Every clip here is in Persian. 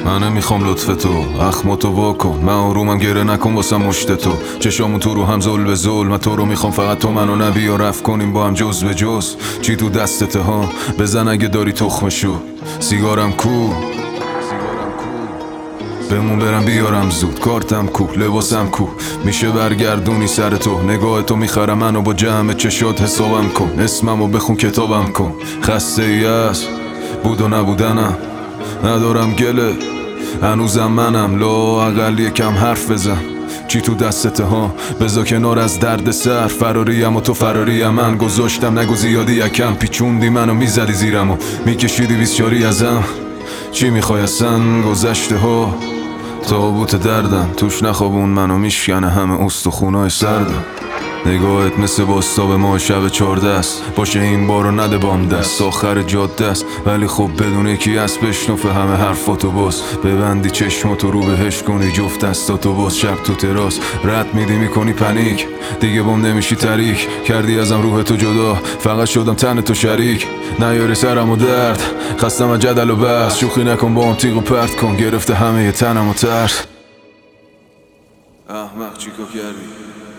من نمیخوام لطف تو، اخماتو واکن، من آرومم گره نکن واسم مشت تو. چشامون تو رو هم زل به زل، من تو رو میخوام فقط تو منو نبی و رفت کنیم با هم جز به جز. چی تو دستته ها بزن اگه داری تخمشو. سیگارم کو بمون برم بیارم زود، کارتم کو لباسم کو، میشه برگردونی سر تو. نگاه تو میخرم منو با جمع چشات حسابم کن، اسممو بخون کتابم کن. خسته ای است بود و نبودنم، ندارم گله هنوزم منم. لا اقل یکم حرف بزن، چی تو دستته ها بذار کنار از درد سر. فراریم و تو فراریم، من گذاشتم نگو زیادی یکم. پیچوندی منو میزدی زیرم و میکشیدی بیسیاری ازم. چی میخوای اصلا گذشته ها تابوت دردم، توش نخوابون منو میشکنه همه استخونای سردم. نگاهت مثل باستاب ما شب 14 است، باشه این بارو نده بام دست. آخر جاده است ولی خب بدون یکی از بشنفه همه حرفاتو باز. ببندی چشماتو رو بهش کنی جفت دستاتو باز. شب تو تراس رد میدی میکنی پنیک، دیگه بام نمیشی تریک. کردی ازم روح تو جدا، فقط شدم تن تو شریک. نیاری سرم و درد خستم از جدل و بحث. شوخی نکن با هم تیغ و پرت کن، گرفته همه ی تنم و ترس. احمق چیکار کردی؟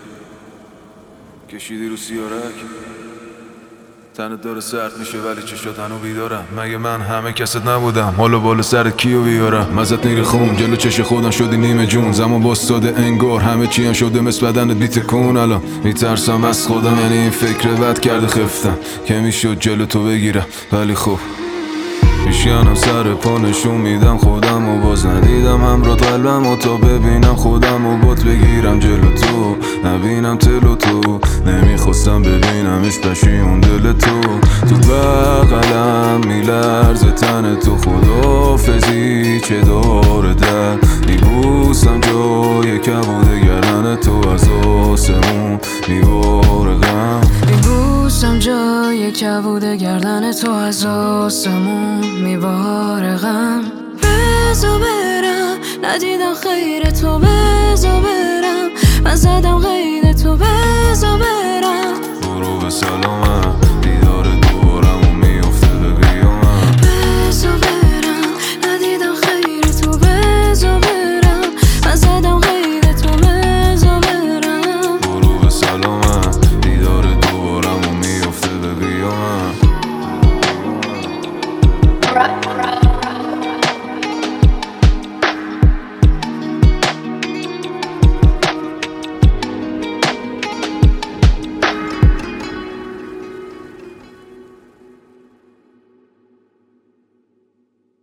کشیدی رو سیارک، تنت داره سرد میشه ولی چشات هنو بیدارم. مگه من همه کست نبودم؟ حالا بالا سرت کیو بیارم؟ مزت نیره خون جلو چش خودم شدی نیمه جون. زمان باستاده انگار همه چی هم شده مثل بدنت بیت کن. الان میترسم از خودم، یعنی این فکر بد کرده خفتم که میشد جلو تو بگیرم ولی خب میشکنم سر پا نشون میدم خودم و باز ندیدم همراه قلبم و تا ببینم خودم و بات بگیرم جلو تو. نبینم تلو تو، نمیخواستم ببینمش پشیمون دل تو. تو بغلم میلرزه تن تو، خداحافظی چه داره در میبوسم جای کبوده گردن تو. از آسمون میباره غم، میبوسم جای کبوده گردن تو. از آسمون میباره غم. بذار برم ندیدم خیر تو